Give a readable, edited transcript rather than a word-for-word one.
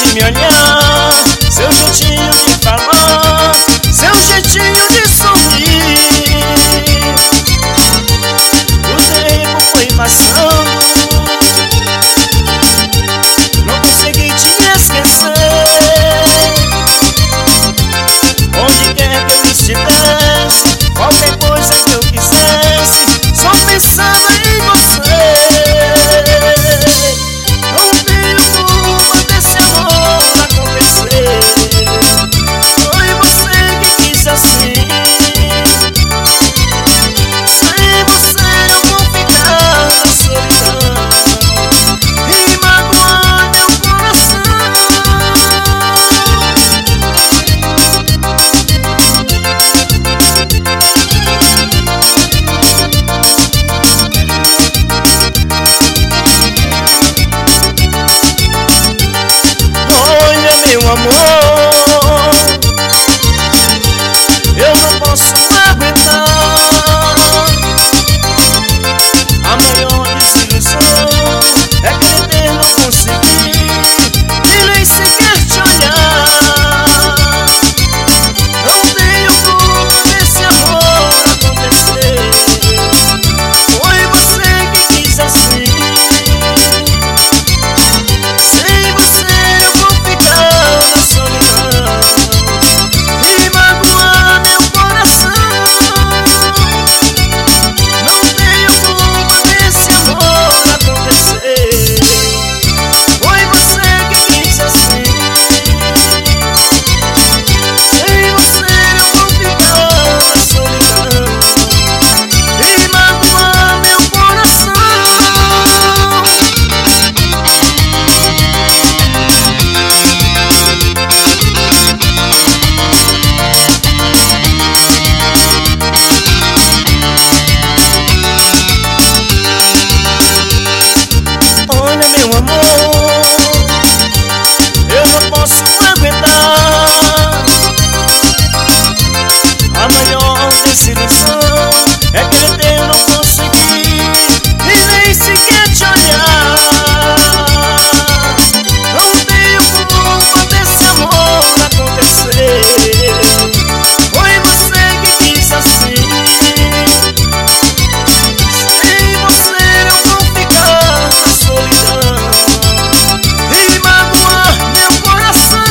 me olhar, seu jeitinho de falar, seu jeitinho de sorrir. O tempo foi passando, não consegui te esquecer. Onde quer que eu estivesse, qualquer coisa que eu quisesse, só pensava em você. Não tenho culpa desse amor acontecer. Foi você que quis assim. Sem você eu vou ficar na solidão e magoar meu coração. Olha, meu amor, eu não posso aguentar. A maior desilusão é querer não conseguir e nem sequer te olhar. Não tenho culpa desse amor acontecer. Foi você que quis assim. Sem você eu vou ficar na solidão e magoar meu coração. Não tenho culpa desse amor acontecer. Foi você que quis assim. Sem você eu vou ficar na solidão e magoar meu coração. Olha, meu amor, eu não posso aguentar. A maior desilusão é querer não conseguir e nem sequer te olhar. Não tenho culpa desse amor acontecer. Foi você que quis assim. Sem você eu vou ficar na solidão e magoar meu coração.